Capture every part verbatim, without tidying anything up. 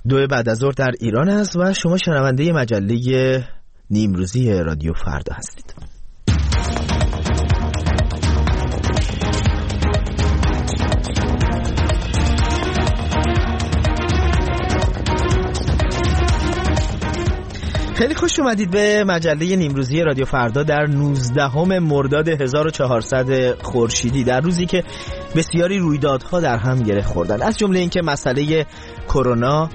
دو بعد از ظهر در ایران است و شما شنونده مجله نیمروزی رادیو فردا هستید. خیلی خوش اومدید به مجله نیمروزی رادیو فردا در نوزدهم مرداد هزار و چهارصد خورشیدی، در روزی که بسیاری رویدادها در هم گره خوردن، از جمله اینکه مسئله کرونا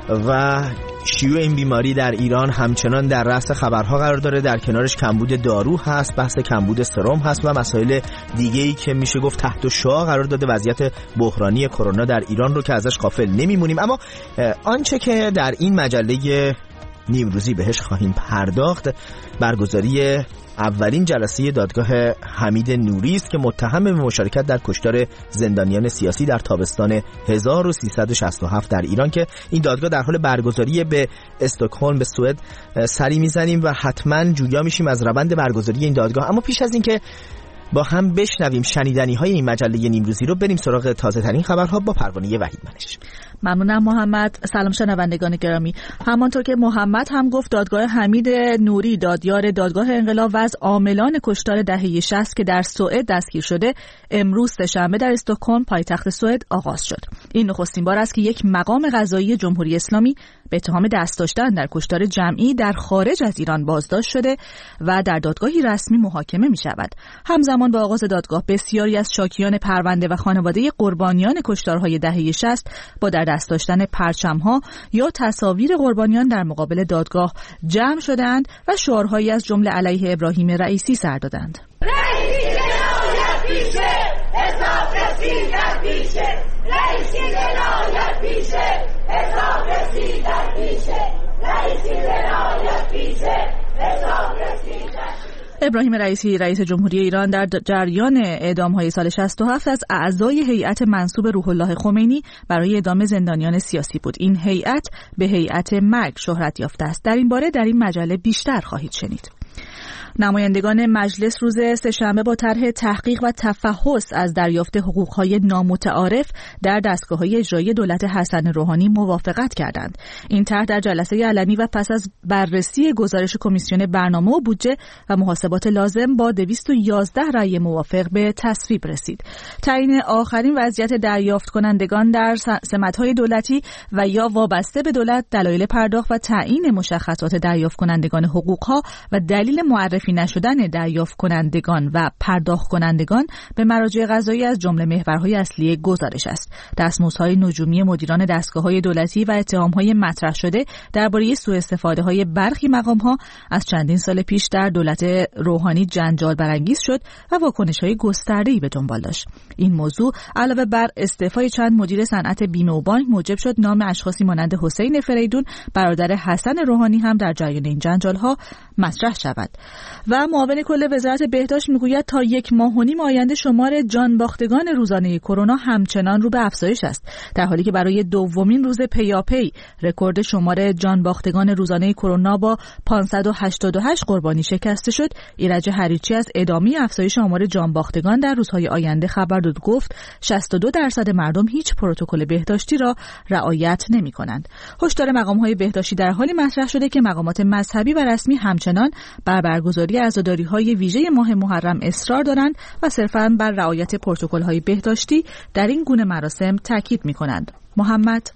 و شیوع این بیماری در ایران همچنان در رأس خبرها قرار داره. در کنارش کمبود دارو هست، بحث کمبود سرم هست و مسائل دیگه‌ای که میشه گفت تحت شعاع قرار داده وضعیت بحرانی کرونا در ایران رو که ازش غافل نمیمونیم. اما آنچه که در این مجله نیمروزی بهش خواهیم پرداخت برگزاری اولین جلسه دادگاه حمید نوری است که متهم به مشارکت در کشتار زندانیان سیاسی در تابستان هزار و سیصد و شصت و هفت در ایران که این دادگاه در حال برگزاری به استکهلم به سوئد سری میزنیم و حتما جویا میشیم از روند برگزاری این دادگاه. اما پیش از این که با هم بشنویم شنیدنی های این مجله نیمروزی رو، بریم سراغ تازه ترین خبرها با پروانه وحید منش. ممنونم محمد. سلام شنوندگان گرامی. همانطور که محمد هم گفت، دادگاه حمید نوری دادیار دادگاه انقلاب و از عاملان کشتار دهه شصت که در سوئد دستگیر شده امروز سه‌شنبه در استکهلم پایتخت سوئد آغاز شد. این نخستین بار است که یک مقام قضایی جمهوری اسلامی به اتهام دست داشتن در کشتار جمعی در خارج از ایران بازداشت شده و در دادگاهی رسمی محاکمه می شود. همزمان با آغاز دادگاه بسیاری از شاکیان پرونده و خانواده قربانیان کشتارهای دهه شصت با در دست داشتن پرچم‌ها یا تصاویر قربانیان در مقابل دادگاه جمع شدند و شعارهایی از جمله علیه ابراهیم رئیسی سر دادند. رئیسی جنایت پیشه، حساب رسیدت پیشه، رئیسی جنایت پیشه، حساب رسیدت پیشه، رئیسی جنایت پیشه، حساب رسیدت. ابراهیم رئیسی رئیس جمهوری ایران در جریان اعدام‌های سال شصت و هفت از اعضای هیئت منسوب روح الله خمینی برای اعدام زندانیان سیاسی بود. این هیئت به هیئت مرگ شهرت یافته است. در این باره در این مجله بیشتر خواهید شنید. نمایندگان مجلس روز سه‌شنبه با طرح تحقیق و تفحص از دریافت حقوق‌های نامتعارف در دستگاه‌های اجرایی دولت حسن روحانی موافقت کردند. این طرح در جلسه علنی و پس از بررسی گزارش کمیسیون برنامه و بودجه و محاسبات لازم با دویست و یازده رأی موافق به تصویب رسید. تعیین آخرین وضعیت دریافت کنندگان در سمت‌های دولتی و یا وابسته به دولت، دلایل پرداخت و تعیین مشخصات دریافت کنندگان حقوق‌ها و دلیل معرفی نشدن دریافت کنندگان و پرداخت کنندگان به مراجع قضایی از جمله محورهای اصلی گزارش است. دستمزدهای نجومی مدیران دستگاه‌های دولتی و اتهام‌های مطرح شده درباره سوء استفاده‌های برخی مقام‌ها از چندین سال پیش در دولت روحانی جنجال برانگیز شد و واکنش‌های گسترده‌ای به دنبال داشت. این موضوع علاوه بر استعفای چند مدیر صنعت بیمه و بانک موجب شد نام اشخاصی مانند حسین فریدون برادر حسن روحانی هم در جریان این جنجال‌ها مطرح شود. و معاون کل وزارت بهداشت میگوید تا یک ماه و نیم آینده شمار جانباختگان روزانه کرونا همچنان رو به افزایش است، در حالی که برای دومین روز پیاپی رکورد شمار جانباختگان روزانه کرونا با پانصد و هشتاد و هشت قربانی شکسته شد. ایرج حریچی از ادامه افزایش آمار جانباختگان در روزهای آینده خبر داد. گفت شصت و دو درصد مردم هیچ پروتکل بهداشتی را رعایت نمی‌کنند. هشدار مقام‌های بهداشتی در حالی مطرح شده که مقامات مذهبی و رسمی همچنان بر برگزاری عزاداری‌های ویژه ماه محرم اصرار دارند و صرفاً بر رعایت پروتکل‌های بهداشتی در این گونه مراسم تاکید می‌کنند. محمد،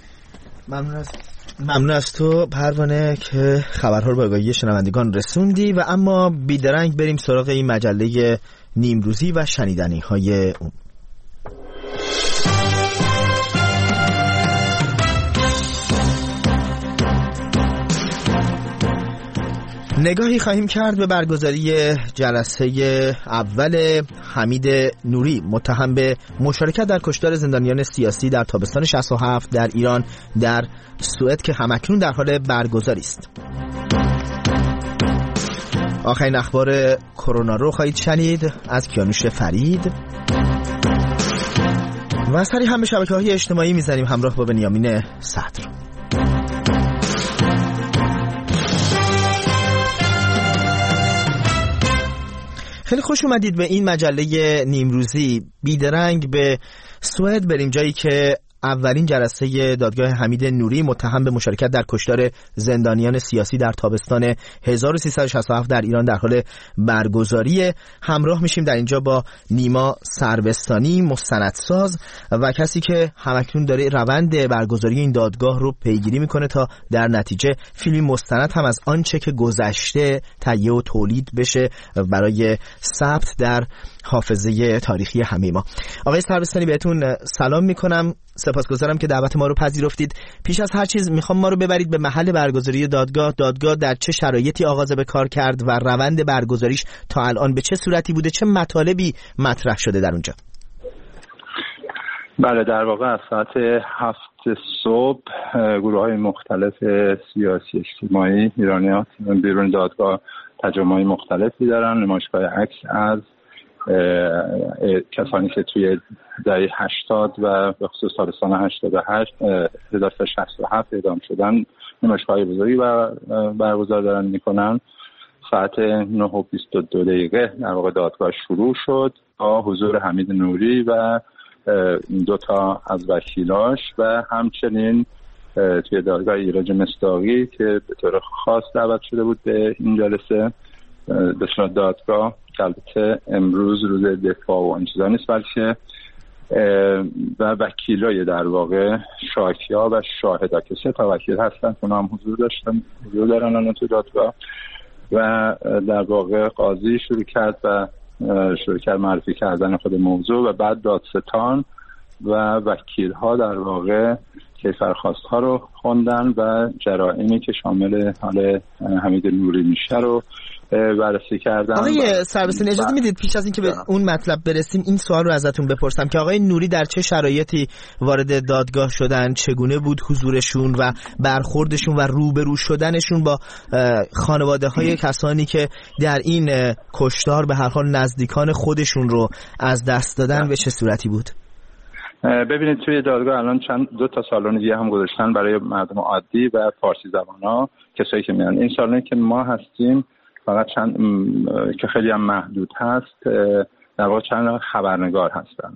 ممنون از ممنون از تو پروانه که خبرها رو به آگاهی شنوندگان رسوندی. و اما بیدرنگ بریم سراغ این مجله نیمروزی و شنیدنی‌های اون. نگاهی خواهیم کرد به برگزاری جلسه اول حمید نوری متهم به مشارکت در کشتار زندانیان سیاسی در تابستان شصت و هفت در ایران در سوئد که همکنون در حال برگزاری است. آخرین اخبار کرونا رو خواهید شنید از کیانوش فرید و سری هم به شبکه‌های اجتماعی میزنیم همراه با بنیامین صدر. خیلی خوش اومدید به این مجله نیمروزی. بیدرنگ به سوئد بریم، جایی که اولین جلسه دادگاه حمید نوری متهم به مشارکت در کشتار زندانیان سیاسی در تابستان هزار و سیصد و شصت و هفت در ایران در حال برگزاری. همراه میشیم در اینجا با نیما سروستانی، مستندساز و کسی که همکنون داره روند برگزاری این دادگاه رو پیگیری میکنه تا در نتیجه فیلم مستند هم از آنچه که گذشته تهیه و تولید بشه برای ثبت در حافظه تاریخی همه ما. آقای سروستانی بهتون سلام میکنم، سپاسگزارم که دعوت ما رو پذیرفتید. پیش از هر چیز میخوام ما رو ببرید به محل برگزاری دادگاه. دادگاه در چه شرایطی آغاز به کار کرد و روند برگزاریش تا الان به چه صورتی بوده، چه مطالبی مطرح شده در اونجا؟ بله، در واقع از ساعت هفت صبح گروه های مختلف سیاسی اجتماعی ایرانی بیرون دادگاه تجمعات مختلفی دارن. نمایشگاه عکس از کسانی که توی دهه هشتاد و به خصوص تابستان هشتاد و هشت هزار و سیصد و شصت و هفت اعدام شدن نمایشگاه بزرگی برگزار دارن میکنن. ساعت نه و بیست و دو دقیقه در واقع دادگاه شروع شد با حضور حمید نوری و دو تا از وکیلاش و همچنین توی دادگاه ایرج مصداقی که به طور خاص دعوت شده بود به این جلسه به صورت دادگاه، که البته امروز روز دفاع و این چیزا نیست بلکه و وکیلای در واقع شاکیا و شاهدا که سه تا وکیل هستن که هم حضور داشتن حضور دارن الان تو دادگاه و در واقع قاضی شروع کرد و شروع کرد معرفی کردن خود موضوع و بعد دادستان و وکیل ها در واقع کیفرخواست ها رو خوندن و جرائمی که شامل حال حمید نوری میشه رو بررسی کردن. آقای سروستانی اجازه میدید پیش از اینکه به اون مطلب برسیم این سوال رو ازتون بپرسم که آقای نوری در چه شرایطی وارد دادگاه شدن، چگونه بود حضورشون و برخوردشون و روبرو شدنشون با خانواده های کسانی که در این کشتار به هر حال نزدیکان خودشون رو از دست دادن به چه صورتی بود؟ ببینید توی دادگاه الان چند دو تا سالن دیگه هم گذاشتن برای مردم عادی و فارسی زبانا، کسایی که میان. این سالنی که ما هستیم فقط چند که خیلی هم محدود هست، در واقع چند خبرنگار هستن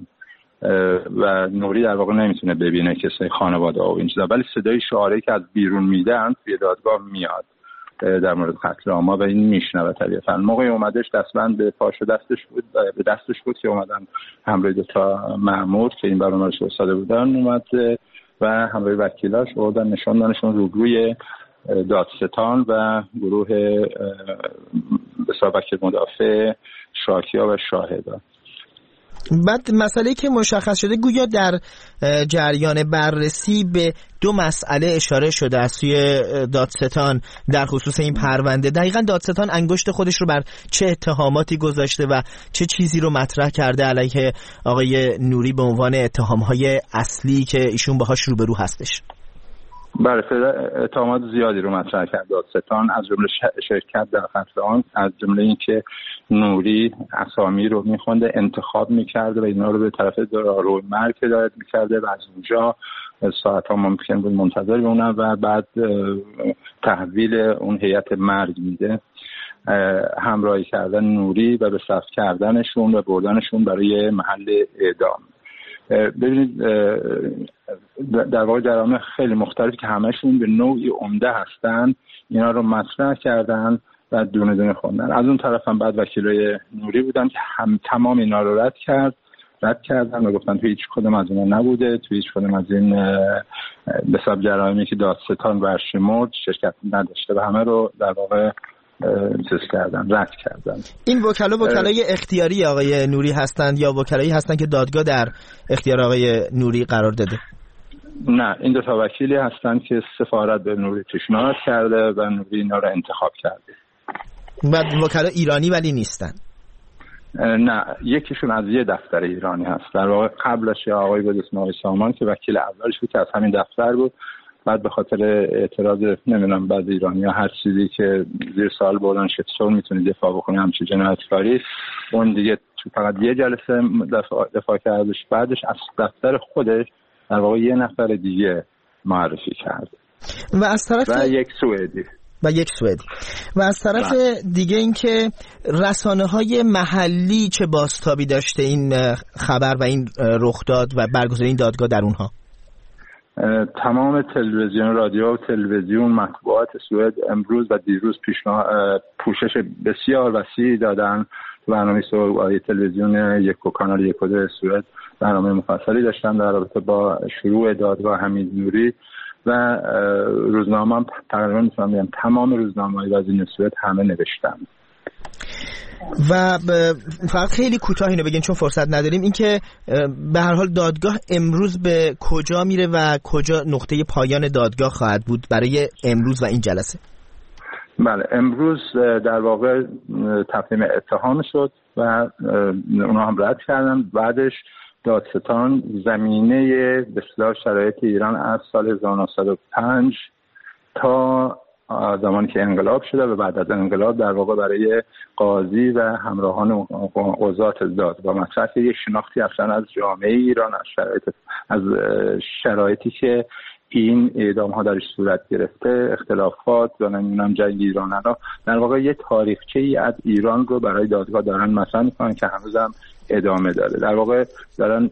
و نوری در واقع نمیتونه ببینه کسای خانواده و این چیزا، ولی صدای شعاری که از بیرون میدن توی دادگاه میاد در مورد قتل عام و این میشنوه طبیعتاً. موقعی اومدش دستبند به پاش و دستش بود به دستش بود که اومدن همراه دو تا مأمور که این برنامه‌اش استاد بودن اومد و همراه وکیلاش اومدن نشوندنشون روبروی دادستان و گروه به وکیل مدافع شاکیا و شاهدا. بعد مسئله که مشخص شده گویا در جریان بررسی به دو مسئله اشاره شده از سوی دادستان در خصوص این پرونده. دقیقاً دادستان انگشت خودش رو بر چه اتهاماتی گذاشته و چه چیزی رو مطرح کرده علیه آقای نوری به عنوان اتهامهای اصلی که ایشون باهاش روبرو هستش؟ بله، اتهامات زیادی رو مطرح کرد دادستان، از جمله شرکت در قتل عام، از جمله اینکه نوری اسامی رو میخونده، انتخاب میکرده و اینا رو به طرف داروی مرگ هدایت میکرده و از اونجا ساعت ها ممکن بود منتظر بمونن و بعد تحویل اون هیئت مرگ میده. همراهی کردن نوری و به صف کردنشون و بردنشون برای محل اعدام. ببینید در واقع جرائم خیلی مختلفی که همشون به نوعی عمده هستن اینا رو مطرح کردن و دونه دونه خوندن. از اون طرف هم بعد وکیلای نوری بودن که هم تمام اینا رو رد کرد رد کردن و گفتن توی هیچ کدوم از اینا نبوده، توی هیچ کدوم از این به سبب جرائمی که دادستان برشمرد شرکت نداشته و همه رو در واقع چیز کردن، رد کردن. این وکلا وکلای اختیاری آقای نوری هستند یا وکلایی هستند که دادگاه در اختیار آقای نوری قرار داده؟ نه، این دو تا وکیلی هستند که سفارت به نوری پیشنهاد کرده و نوری اینا رو انتخاب کرده. بعد وکلا ایرانی ولی نیستن؟ نه، یکیشون از یه دفتر ایرانی هست. در واقع قبلش یا آقای بود اسم آقای سامان که وکیل اولش بود که از همین دفتر بود، بعد به خاطر اعتراض نمیدونم بعضی ایرانی ها هر چیزی که زیر سوال بردن چطور میتونی دفاع بکنی همچین جنایتکاری، اون دیگه فقط یه جلسه دفاع, دفاع کردش، بعدش از دفتر خودش در واقع یه نفر دیگه معرفی کرد و از طرف و یک سوئدی و یک سوئدی و از طرف دیگه این که رسانه های محلی چه بازتابی داشته این خبر و این رخ داد و برگزاری این دادگاه در اونها؟ تمام تلویزیون، رادیو و تلویزیون، مطبوعات سوئد امروز و دیروز پیشنهاد پوشش بسیار وسیعی دادن. برنامه صبحگاهی تلویزیون یک و کانال یک و دو سوئد برنامه مفصلی داشتن در رابطه با شروع دادگاه حمید نوری و روزنامه هم تقریبا میتونم بگم تمام روزنامه‌های وزین سوئد همه نوشتن. و فقط خیلی کوتاه اینو بگین چون فرصت نداریم، اینکه به هر حال دادگاه امروز به کجا میره و کجا نقطه پایان دادگاه خواهد بود برای امروز و این جلسه؟ بله، امروز در واقع تقدیم اتهام شد و اونا هم رد کردن. بعدش دادستان زمینه به اصطلاح شرایط ایران از سال هزار و نهصد و پنج تا زمانی که انقلاب شده و بعد از انقلاب در واقع برای قاضی و همراهان قضات داد و مطرح یک شناختی اصلا از جامعه ایران، از شرایط از شرایطی که این اعدام ها درش صورت گرفته، اختلافات و نمیدونم جنگ ایران ها، در واقع یه تاریخچه ای از ایران رو برای دادگاه دارن مطرح میکنن که هنوزم ادامه داره. در واقع دارن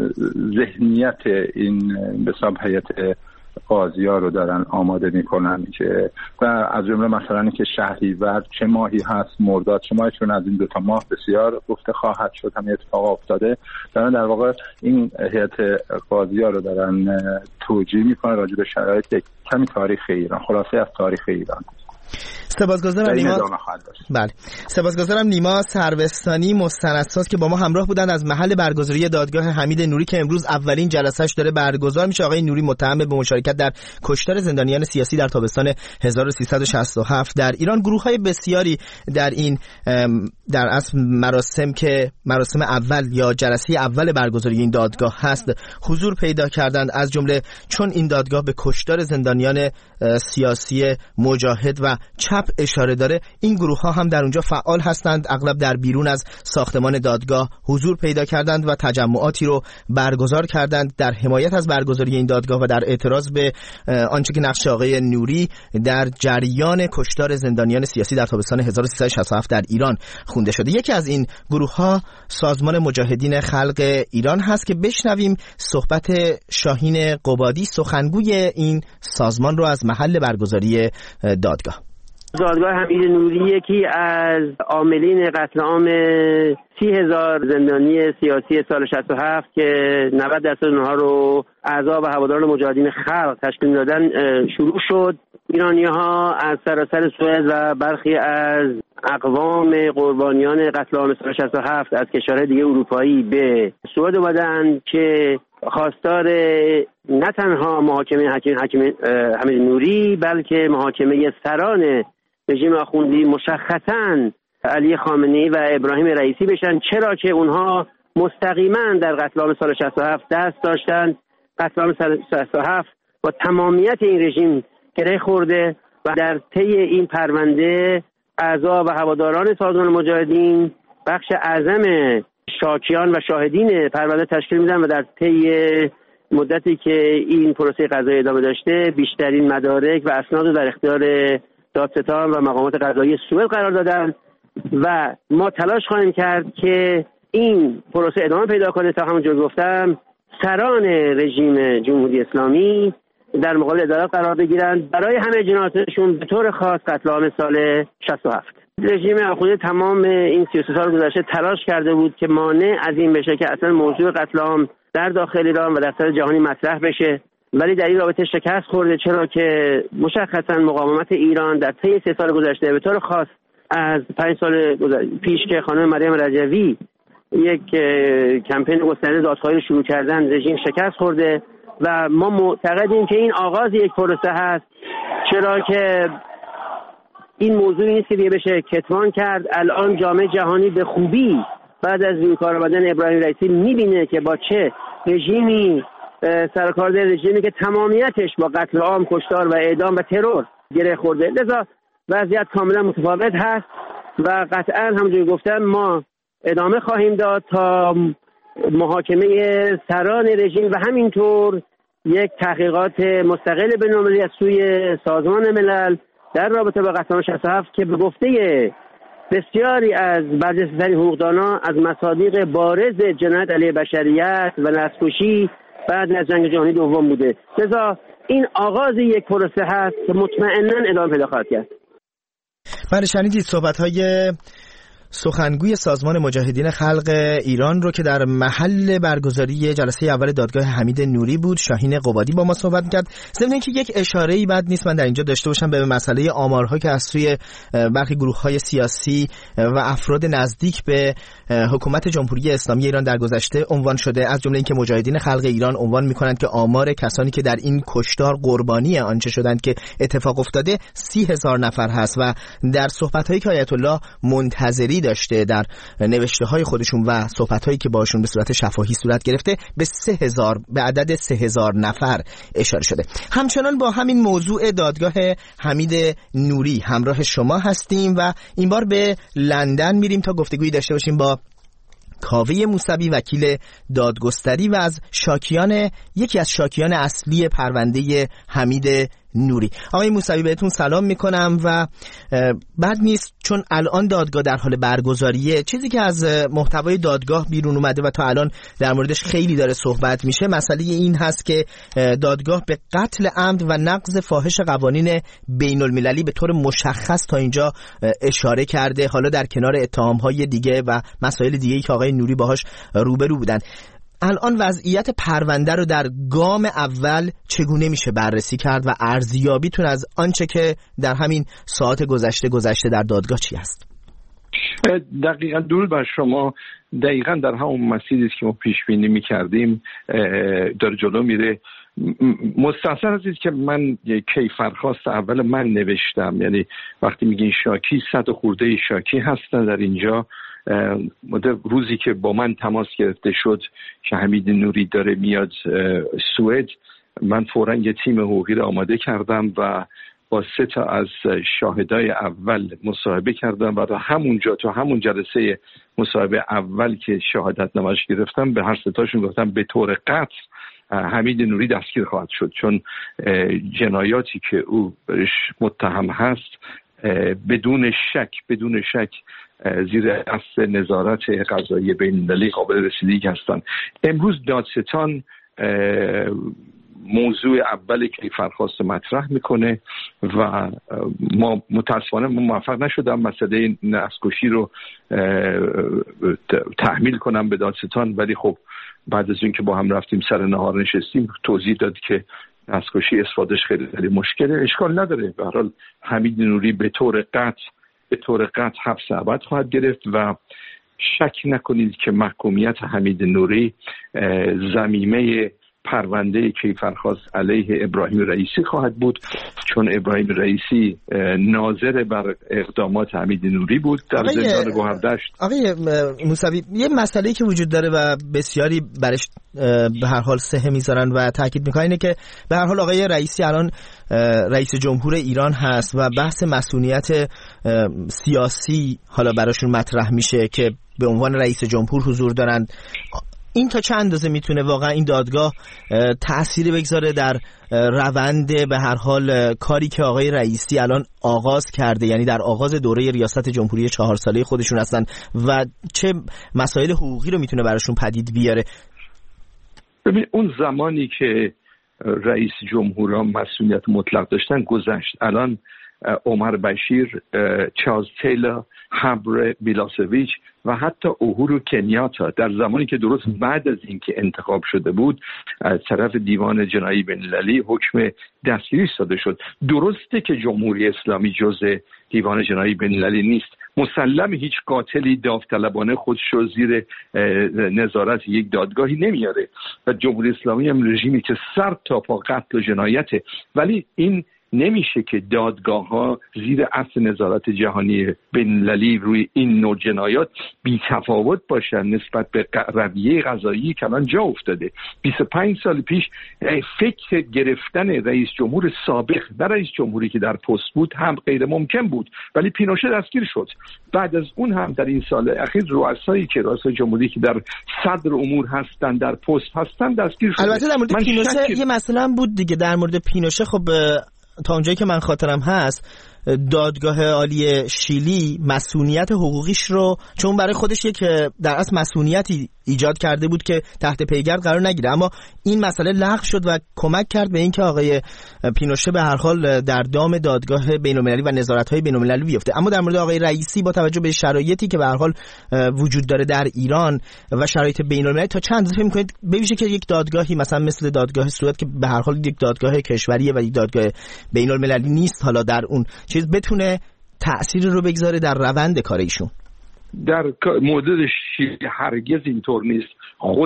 ذهنیت این به حساب هیئت قاضی ها رو دارن آماده میکنن که و از جمله مثلا اینکه شهریور چه ماهی هست، مرداد چه ماهی، چون از این دو تا ماه بسیار گفته خواهد شد، هم اتفاق افتاده. دارن در واقع این هیئت قاضی ها رو دارن توجیه میکنن راجع به شرایط کمی تاریخ ایران، خلاصه از تاریخ ایران. سپاسگزارم نیما. بله. سپاسگزارم نیما سروستانی مستندساز که با ما همراه بودن از محل برگزاری دادگاه حمید نوری که امروز اولین جلسه‌اش داره برگزار میشه. آقای نوری متهم به مشارکت در کشتار زندانیان سیاسی در تابستان هزار و سیصد و شصت و هفت در ایران. گروه‌های بسیاری در این در اصل مراسم که مراسم اول یا جلسه اول برگزاری این دادگاه هست حضور پیدا کردند، از جمله چون این دادگاه به کشتار زندانیان سیاسی مجاهد و چپ اشاره داره، این گروه ها هم در اونجا فعال هستند. اغلب در بیرون از ساختمان دادگاه حضور پیدا کردند و تجمعاتی رو برگزار کردند در حمایت از برگزاری این دادگاه و در اعتراض به آنچه که نقش آقای نوری در جریان کشتار زندانیان سیاسی در تابستان هزار و سیصد و شصت و هفت در ایران خونده شده. یکی از این گروه ها سازمان مجاهدین خلق ایران هست که بشنویم صحبت شاهین قبادی سخنگوی این سازمان رو از محل برگزاری دادگاه. دادگاه حمید نوری یکی از عاملین قتل عام سی هزار زندانی سیاسی سال شصت و هفت که نود درصد اونها رو اعضا و هواداران مجاهدین خلق تشکیل دادن شروع شد. ایرانی‌ها از سراسر سوئد و برخی از اقوام قربانیان قتل عام سال شصت و هفت از کشورهای دیگه اروپایی به سوئد اومدن که خواستار نه تنها محاکمه حکیم حکیم حمید نوری بلکه محاکمه سران رژیم آخوندی مشخصاً علی خامنه‌ای و ابراهیم رئیسی بشن، چرا که اونها مستقیما در قتل عام سال شصت و هفت دست داشتن. قتل عام سال شصت و هفت با تمامیت این رژیم گره خورده و در طی این پرونده اعضا و هواداران سازمان مجاهدین بخش اعظم شاکیان و شاهدین پرونده تشکیل میدن و در طی مدتی که این پروسه قضایی ادامه داشته بیشترین مدارک و اسناد رو در اختیار دادستان و مقامات قضایی سوئد قرار دادن و ما تلاش خواهیم کرد که این پروسه ادامه پیدا کنه تا همونجور گفتم سران رژیم جمهوری اسلامی در مقابل عدالت قرار بگیرند برای همه جنایاتشون، به طور خاص قتل عام سال شصت و هفت. رژیم آخوندی تمام این سی و سه سال گذشته تلاش کرده بود که مانع از این بشه که اصلا موضوع قتل عام در داخل ایران و در سطح جهانی مطرح بشه، ولی در این رابطه شکست خورده، چرا که مشخصا مقاومت ایران در طی سه سال گذشته به طور خاص از پنج سال پیش که خانم مریم رجوی یک کمپین گسترده دادخواهی رو شروع کردن، رژیم شکست خورده و ما معتقدیم که این آغاز یک پروسه هست، چرا که این موضوع نیست که دیگه بشه کتمان کرد. الان جامعه جهانی به خوبی بعد از روی کار آمدن ابراهیم رئیسی میبینه که با چه رژیمی سرکار در رژیمی که تمامیتش با قتل عام، کشتار و اعدام و ترور گره خورده. لذا وضعیت کاملا متفاوت هست و قطعا همونجوری گفتم ما ادامه خواهیم داد تا محاکمه سران رژیم و همینطور یک تحقیقات مستقل بین‌المللی از سوی سازمان ملل در رابطه با قتل عام شصت و هفت که به گفته بسیاری از برجسته‌ترین حقوقدانان از مصادیق بارز جنایت علیه بشریت و نسل‌کشی بعد از جنگ جهانی دوم بوده. لذا این آغاز یک پروسه هست که مطمئناً ادامه پیدا خواهد کرد. بله، شنیدید صحبت‌های سخنگوی سازمان مجاهدین خلق ایران رو که در محل برگزاری جلسه اول دادگاه حمید نوری بود. شاهین قبادی با ما صحبت کرد. ضمن اینکه یک اشاره‌ای بد نیست من در اینجا داشته باشم به مسئله آمارها که از سوی برخی گروه‌های سیاسی و افراد نزدیک به حکومت جمهوری اسلامی ایران در گذشته عنوان شده، از جمله اینکه مجاهدین خلق ایران عنوان می‌کنند که آمار کسانی که در این کشتار قربانی آنچه شدند که اتفاق افتاده سی هزار نفر هست و در صحبت‌هایی که آیت الله منتظری داشته در نوشته های خودشون و صحبت هایی که باشون به صورت شفاهی صورت گرفته به سه هزار به عدد سه هزار نفر اشاره شده. همچنان با همین موضوع دادگاه حمید نوری همراه شما هستیم و این بار به لندن میریم تا گفتگویی داشته باشیم با کاوه موسوی وکیل دادگستری و از شاکیان یکی از شاکیان اصلی پرونده حمید نوری. آقای موسوی بهتون سلام میکنم و بد نیست چون الان دادگاه در حال برگزاریه. چیزی که از محتوای دادگاه بیرون اومده و تا الان در موردش خیلی داره صحبت میشه مسئله این هست که دادگاه به قتل عمد و نقض فاحش قوانین بین المللی به طور مشخص تا اینجا اشاره کرده، حالا در کنار اتهامهای دیگه و مسائل دیگه‌ای که آقای نوری باهاش روبرو بودن. الان وضعیت پرونده رو در گام اول چگونه میشه بررسی کرد و ارزیابیتون از آنچه که در همین ساعت گذشته گذشته در دادگاه چی هست؟ دقیقاً درود بر شما. دقیقاً در همون مسیری که ما پیش بینی می‌کردیم در جلو میره. مستحسن هستید که من کیفرخواست اول من نوشتم، یعنی وقتی میگین شاکی صد خورده شاکی هستن در اینجا. روزی که با من تماس گرفته شد که حمید نوری داره میاد سوئد، من فوراً یه تیم حقوقی رو آماده کردم و با سه تا از شاهدای اول مصاحبه کردم و تا همونجا تو همون جلسه مصاحبه اول که شهادت نامش گرفتم به هر سه تاشون گفتم به طور قطع حمید نوری دستگیر خواهد شد، چون جنایاتی که او برش متهم هست بدون شک بدون شک زیر اصل نظارت قضایی بین‌المللی قابل رسیدگی هستند. امروز دادستان موضوع اولی که فرخواست مطرح میکنه و ما متاسفانه موفق نشدم مسئله نسل‌کشی رو تحمیل کنم به دادستان، ولی خب بعد از اینکه با هم رفتیم سر نهار نشستیم توضیح داد که نسل‌کشی استفادهش خیلی خیلی مشکله. اشکال نداره، به هر حال حمید نوری به طور قطع به طور قطع حبس ابد خواهد گرفت و شک نکنید که محکومیت حمید نوری ضمیمه پرونده کیفرخواست علیه ابراهیم رئیسی خواهد بود، چون ابراهیم رئیسی ناظر بر اقدامات حمید نوری بود در زندان گوهردشت. آقای موسوی، یه مسئله‌ای که وجود داره و بسیاری برش به هر حال سهه میذارن و تاکید میکنن اینه که به هر حال آقای رئیسی الان رئیس جمهور ایران هست و بحث مسئولیت سیاسی حالا براشون مطرح میشه که به عنوان رئیس جمهور حضور دارن. این تا چند اندازه میتونه واقعا این دادگاه تأثیری بگذاره در روند به هر حال کاری که آقای رئیسی الان آغاز کرده، یعنی در آغاز دوره ریاست جمهوری چهار ساله خودشون هستن و چه مسائل حقوقی رو میتونه براشون پدید بیاره؟ ببین اون زمانی که رئیس جمهوران مسئولیت مطلق داشتن گذشت. الان عمر بشیر، چارلز تیلر، هبر بیلاسویچ و حتی اوهورو کنیاتا در زمانی که درست بعد از اینکه انتخاب شده بود از طرف دیوان جنایی بین‌المللی حکم دستگیری صادر شد. درسته که جمهوری اسلامی جزء دیوان جنایی بین‌المللی نیست، مسلم هیچ قاتلی داوطلبانه خودش رو زیر نظارت یک دادگاهی نمیاره و جمهوری اسلامی هم رژیمی که سر تا پا قتل و جنایته، ولی این نمیشه که دادگاه ها زیر اصل نظارت جهانی بین‌المللی روی این نوع جنایات بی تفاوت باشن نسبت به رویه قضایی که الان جا افتاده. بیست و پنج سال پیش فکر گرفتن رئیس جمهور سابق در رئیس جمهوری که در پست بود هم غیر ممکن بود، ولی پینوشه دستگیر شد. بعد از اون هم در این سال اخیر رؤسایی که رؤسای جمهوری که در صدر امور هستن در پست هستن دستگیر شد. البته در مورد پینوشه شک... یه مسئله هم بود دیگه. در مورد پینوشه خب تا اونجایی که من خاطرم هست دادگاه عالی شیلی مسئولیت حقوقیش رو، چون برای خودش یک در اصل مسئولیتی ایجاد کرده بود که تحت پیگرد قرار نگیره، اما این مسئله لغو شد و کمک کرد به اینکه آقای پینوشه به هر حال در دام دادگاه بین‌المللی و نظارت‌های بین‌المللی بیفته. اما در مورد آقای رئیسی با توجه به شرایطی که به هر حال وجود داره در ایران و شرایط بین‌المللی، تا چند فکر می‌کنید بویژه که یک دادگاهی مثلا مثل دادگاه سوئد که به هر حال یک دادگاه کشوریه و یک دادگاه بین‌المللی نیست، حالا در اون چیز بتونه تأثیر رو بگذاره در روند کار ایشون؟ در مورد شیلی هرگز اینطور نیست. خود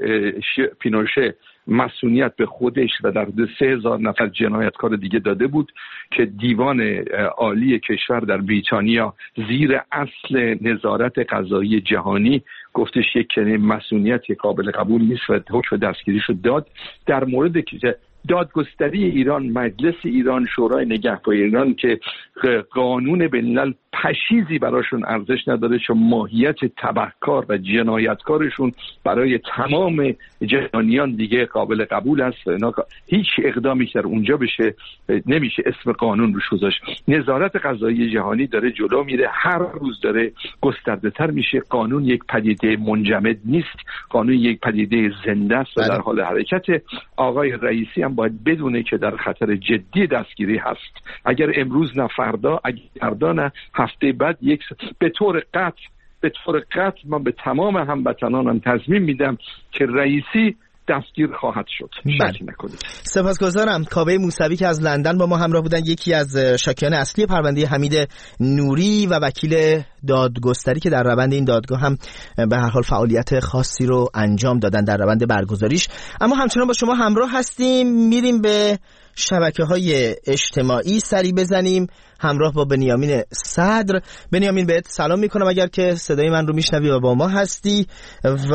پینوشه مسئولیت به خودش و در سه هزار نفر جنایتکار دیگه داده بود که دیوان عالی کشور در بریتانیا زیر اصل نظارت قضایی جهانی گفتش یک چنین مسئولیتی قابل قبول نیست و حکم دستگیریشو داد. در مورد که دادگستری ایران، مجلس ایران، شورای نگهبان ایران که قانون بین‌الملل پشیزی براشون ارزش نداره، چون ماهیت تبهکار و جنایتکارشون برای تمام جهانیان دیگه قابل قبول است. هیچ اقدامی که در اونجا بشه نمیشه اسم قانون روش گذاشت. نظارت قضایی جهانی داره جلو میره، هر روز داره گسترده تر میشه. قانون یک پدیده منجمد نیست، قانون یک پدیده زنده است و در حال حرکت. آقای رئیسی هم باید بدونه که در خطر جدی دستگیری هست. اگر امروز نه فردا، اگر فردا نه هفته بعد، یک به طور قطع به طور قطع من به تمام هموطنانم تضمین میدم که رئیسی دستگیر خواهد شد. شک نکنید. سپاسگزارم. کاوه موسوی که از لندن با ما همراه بودن، یکی از شاکیان اصلی پرونده حمید نوری و وکیل دادگستری که در روند این دادگاه هم به هر حال فعالیت خاصی رو انجام دادن در روند برگزاریش. اما همچنان با شما همراه هستیم، میریم به شبکه‌های اجتماعی سری بزنیم همراه با بنیامین صدر. بنیامین بهت سلام میکنم اگر که صدای من رو میشنوی و با ما هستی، و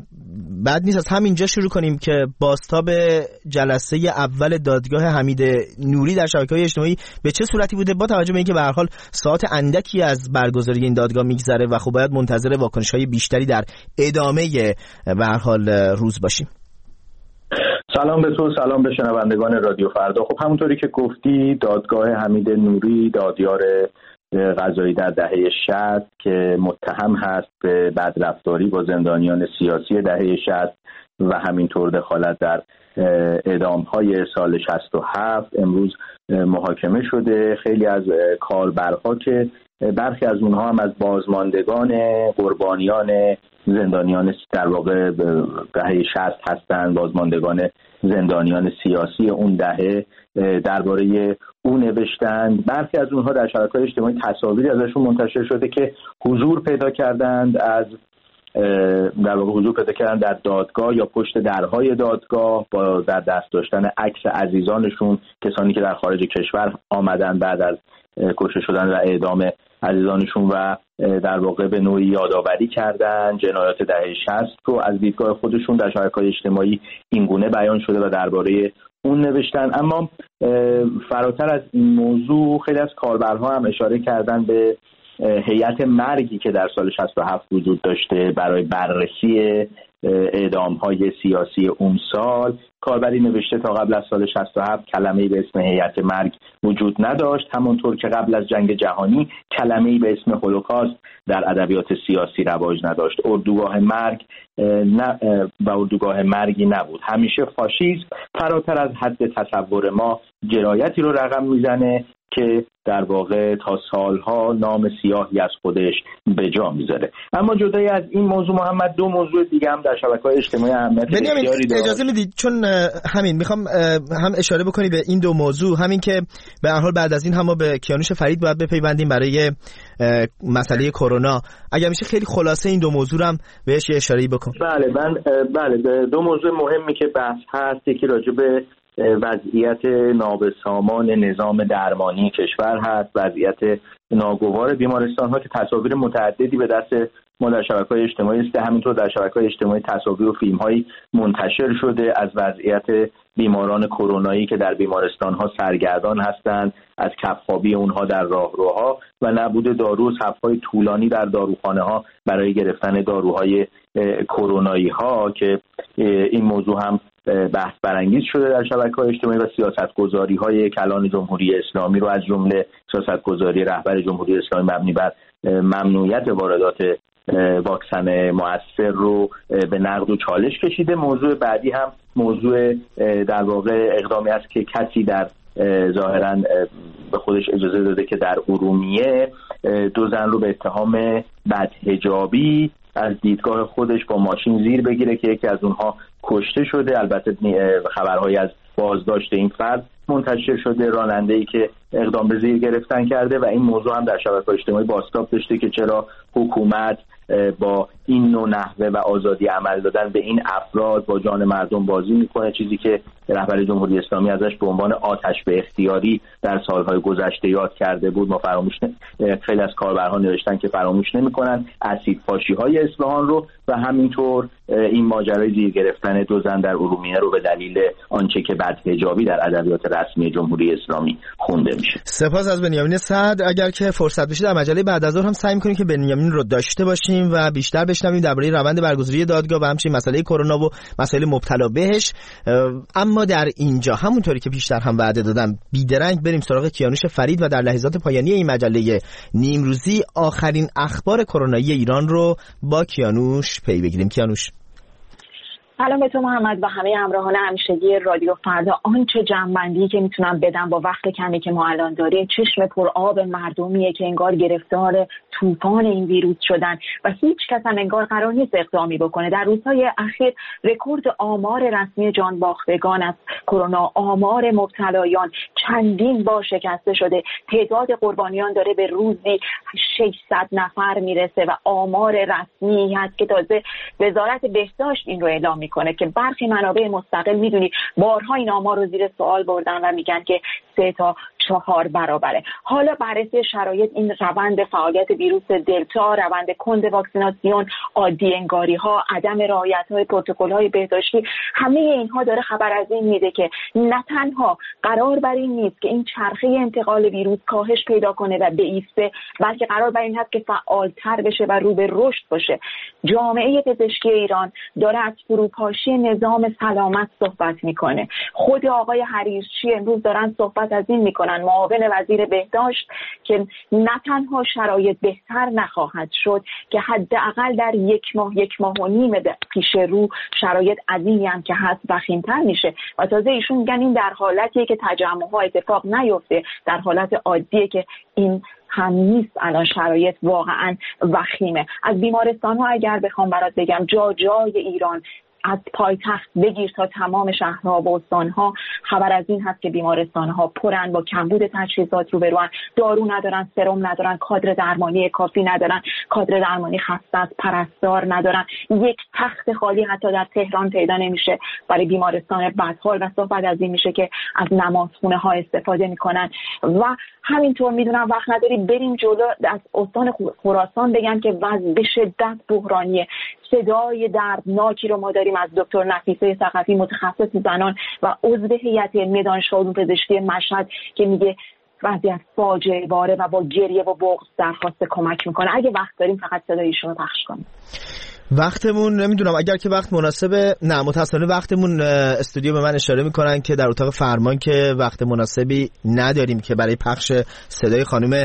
بعد نیست از همینجا شروع کنیم که بازتاب جلسه اول دادگاه حمید نوری در شبکه‌های اجتماعی به چه صورتی بوده، با توجه به اینکه به هر حال ساعت اندکی از برگزاری این دادگاه میگذره و خب باید منتظر واکنش‌های بیشتری در ادامه به هر حال روز باشیم. سلام به تو، سلام به شنوندگان رادیو فردا. خب همونطوری که گفتی، دادگاه حمید نوری، دادیار قضایی در دهه شصت که متهم هست به بدرفتاری با زندانیان سیاسی دهه شصت و همینطور دخالت در اعدام‌های سال شصت و هفت، امروز محاکمه شده. خیلی از کاربرها که برخی از اونها هم از بازماندگان قربانیان زندانیان در واقع دهه شصت هستند، بازماندگان زندانیان سیاسی اون دهه، درباره او نوشتند. برخی از اونها در شبکه‌های اجتماعی تصاویری ازشون منتشر شده که حضور پیدا کردند از در واقع حضور پیدا کردن در دادگاه یا پشت درهای دادگاه با در دست داشتن عکس عزیزانشون، کسانی که در خارج کشور آمدن بعد از کشته شدن و اعدام عزیزانشون و در واقع به نوعی یادآوری کردن جنایات دهه شصت رو از دیدگاه خودشون در شبکه‌های اجتماعی این گونه بیان شده و درباره اون نوشتن. اما فراتر از این موضوع خیلی از کاربرها هم اشاره کردن به هیئت مرگی که در سال شصت و هفت وجود داشته برای بررسی اعدام‌های سیاسی اون سال. کاربری نوشته تا قبل از سال شصت و هفت کلمه‌ای به اسم هیئت مرگ وجود نداشت، همونطور که قبل از جنگ جهانی کلمه‌ای به اسم هولوکاست در ادبیات سیاسی رواج نداشت. اردوگاه مرگ نه و اردوگاه مرگی نبود. همیشه فاشیسم فراتر از حد تصور ما جنایتی رو رقم میزنه که در واقع تا سالها نام سیاهی از خودش به جا میذاره. اما جدای از این موضوع محمد، دو موضوع دیگه هم در شبکه‌های اجتماعی اهمیت بسیاری داره. اجازه میدید چون همین میخوام هم اشاره بکنی به این دو موضوع، همین که به هر حال بعد از این هم ما به کیانوش فرید باید بپیوندیم برای مسئله کرونا. اگر میشه خیلی خلاصه این دو موضوع هم بهش اشاره‌ای بکن. بله من بله دو موضوع مهمی که بحث هست، یکی راجع به وضعیت نابسامان نظام درمانی کشور هست، وضعیت ناگوار بیمارستان ها که تصاویر متعددی به دست ما در شبکه‌های اجتماعی است. همینطور در شبکه‌های اجتماعی تصاویر و فیلم‌هایی منتشر شده از وضعیت بیماران کرونایی که در بیمارستان ها سرگردان هستند، از کف‌خوابی اونها در راهروها و نبود دارو، صف‌های طولانی در داروخانه ها برای گرفتن داروهای کرونایی ها که این موضوع هم بحث برانگیز شده در شبکه‌های اجتماعی و سیاست‌گذاری‌های کلان جمهوری اسلامی رو از جمله سیاست‌گذاری رهبر جمهوری اسلامی مبنی بر ممنوعیت واردات واکسن مؤثر رو به نقد و چالش کشیده. موضوع بعدی هم موضوع در واقع اقدامی است که کسی در ظاهراً به خودش اجازه داده که در ارومیه دو زن رو به اتهام بدحجابی از دیدگاه خودش با ماشین زیر بگیره که یکی از اونها کشته شده. البته خبرهایی از بازداشت این فرد منتشر شده، راننده‌ای که اقدام به زیر گرفتن کرده، و این موضوع هم در شبکه‌های اجتماعی بازتاب داشته که چرا حکومت با این نوع نحوه و آزادی عمل دادن به این افراد با جان مردم بازی میکنه، چیزی که رهبر جمهوری اسلامی ازش به عنوان آتش به اختیاری در سالهای گذشته یاد کرده بود. ما فراموش ن... خیلی از کاربرها نوشتن که فراموش نمیکنن اسید پاشی‌های اصفهان رو و همینطور این ماجرای زیر گرفتن دو زن در ارومیه رو به دلیل آنچه که بدحجابی در ادبیات رسمی جمهوری اسلامی خونده میشه. سپاس از بنیامین سعد. اگر که فرصت بشه در مجله بعد از ظهر هم سعی می‌کنیم که بنیامین رو داشته باشیم و بیشتر بشنویم درباره روند برگزاری دادگاه و همچنین مسئله کرونا و مسائل مبتلا بهش. اما در اینجا همونطوری که پیشتر هم وعده دادم بیدرنگ بریم سراغ کیانوش فرید و در لحظات پایانی این مجله نیمروزی آخرین اخبار کرونایی ایران رو با کیانوش پی بگیریم. کیانوش، سلام به تو محمد و همه همراهان همیشگی رادیو فردا. آنچه جمع‌بندی که میتونم بدم با وقت کمی که ما الان داریم، چشم پر آب مردمیه که انگار گرفتار طوفان این ویروس شدن و هیچ کس هم انگار قرار نیست اقدامی بکنه. در روزهای اخیر رکورد آمار رسمی جان باختگان از کرونا، آمار مبتلایان چندین بار شکسته شده. تعداد قربانیان داره به روزی ششصد نفر میرسه و آمار رسمی هست که تازه وزارت بهداشت این رو اعلام میکنه که برخی منابع مستقل میدونی بارها این آمار رو زیر سوال بردن و میگن که سه تا چهار برابره. حالا بررسی شرایط این روند فعالیت ویروس دلتا، روند کند واکسیناسیون، عادی انگاری ها، عدم رعایت های پروتکل های بهداشتی، همه اینها داره خبر از این میده که نه تنها قرار بر این نیست که این چرخه انتقال ویروس کاهش پیدا کنه و بایسته، بلکه قرار بر این هست که فعالتر بشه و رو به رشد باشه. جامعه پزشکی ایران داره از فروپاشی نظام سلامت صحبت میکنه. خود آقای حریرچی امروز دارن صحبت از این میکنن، معاون وزیر بهداشت، که نه تنها شرایط بهتر نخواهد شد که حداقل در یک ماه یک ماه و نیم پیش رو شرایط عظیمی هم که هست وخیم‌تر میشه و تازه ایشون میگن این در حالتیه که تجمع‌ها اتفاق نیفته، در حالت عادیه که این هم نیست. الان شرایط واقعا وخیمه. از بیمارستان ها اگر بخوام برات بگم، جا جای ایران از پایتخت بگیر تا تمام شهرها و استانها خبر از این هست که بیمارستانها پرن، با کمبود تجهیزات روبروان، دارو ندارن، سرم ندارن، کادر درمانی کافی ندارن، کادر درمانی خسته است، پرستار ندارن، یک تخت خالی حتی در تهران پیدا نمیشه برای بیمارستان بدحال و صحبت از این میشه که از نمازخونه ها استفاده میکنن. و همینطور میدونم وقت نداری بریم جلو، از استان خراسان بگم که وضع به شدت بحرانیه. صدای دردناکی رو ما داریم از دکتر نفیسه ثقفی، متخصص زنان و عضو هیئت علمی دانشگاه علوم پزشکی مشهد، که میگه وضعیت فاجعه باره و با گریه و بغض درخواست کمک میکنه. اگه وقت داریم فقط صدای ایشون رو پخش کنیم. وقتمون نمیدونم اگر که وقت مناسبه، نه متاسفانه وقتمون استودیو به من اشاره میکنن که در اتاق فرمان که وقت مناسبی نداریم که برای پخش صدای خانم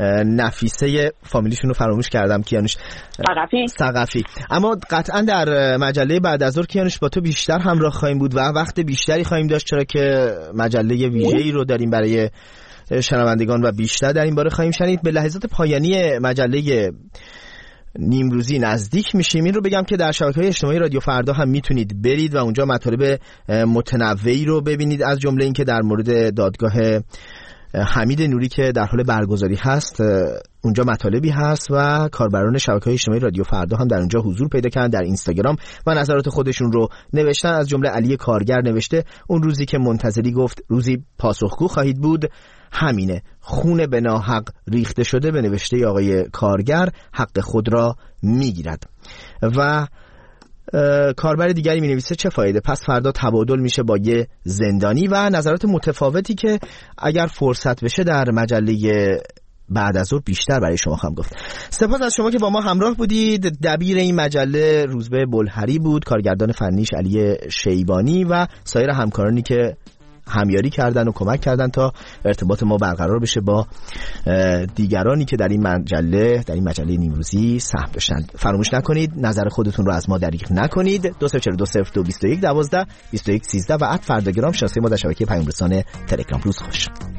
نفیسه، فامیلیشون رو فراموش کردم، کیانوش ثقفی ثقفی اما قطعا در مجله بعد از ظهر کیانوش با تو بیشتر همراه خواهیم بود و وقت بیشتری خواهیم داشت، چرا که مجله ویژه‌ای رو داریم برای شنوندگان و بیشتر در این باره خواهیم شنید. به لحظات پایانی مجله نیمروزی نزدیک میشیم. این رو بگم که در شبکه‌های اجتماعی رادیو فردا هم میتونید برید و اونجا مطالب متنوعی رو ببینید، از جمله این که در مورد دادگاه حمید نوری که در حال برگزاری هست اونجا مطالبی هست و کاربران شبکه‌های اجتماعی رادیو فردا هم در اونجا حضور پیدا کردن، در اینستاگرام و نظرات خودشون رو نوشتن. از جمله علی کارگر نوشته اون روزی که منتظری گفت روزی پاسخگو خواهید بود، همینه، خون به ناحق ریخته شده به نوشته آقای کارگر حق خود را میگیرد. و کاربر دیگری می نویسه چه فایده، پس فردا تبادل میشه با یه زندانی، و نظرات متفاوتی که اگر فرصت بشه در مجله بعد از ظهر بیشتر برای شما خواهم گفت. سپاس از شما که با ما همراه بودید. دبیر این مجله روزبه بلهری بود، کارگردان فنیش علی شیبانی و سایر همکارانی که همیاری کردن و کمک کردن تا ارتباط ما برقرار بشه با دیگرانی که در این مجله در این مجله نیمروزی سهم داشتن. فراموش نکنید نظر خودتون رو از ما دریغ نکنید. دو صفر چهار دو صفر دو بیست و یک دوازده بیست و یک سیزده و ات فرداگرام شناسه ما در شبکه پیام رسان تلگرام. روز خوش.